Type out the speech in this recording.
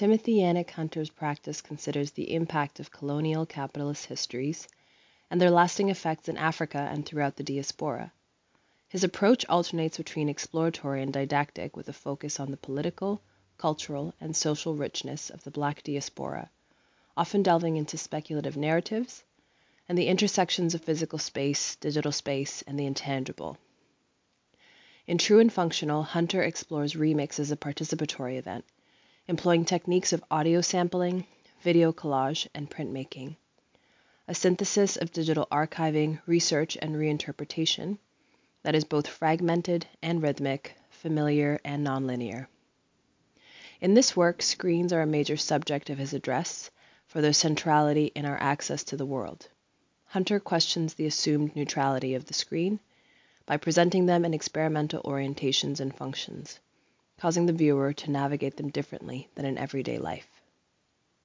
Timothy Yannick Hunter's practice considers the impact of colonial capitalist histories and their lasting effects in Africa and throughout the diaspora. His approach alternates between exploratory and didactic with a focus on the political, cultural, and social richness of the Black diaspora, often delving into speculative narratives and the intersections of physical space, digital space, and the intangible. In True and Functional, Hunter explores remix as a participatory event, employing techniques of audio sampling, video collage, and printmaking, a synthesis of digital archiving, research, and reinterpretation that is both fragmented and rhythmic, familiar and nonlinear. In this work, screens are a major subject of his address for their centrality in our access to the world. Hunter questions the assumed neutrality of the screen by presenting them in experimental orientations and functions, causing the viewer to navigate them differently than in everyday life.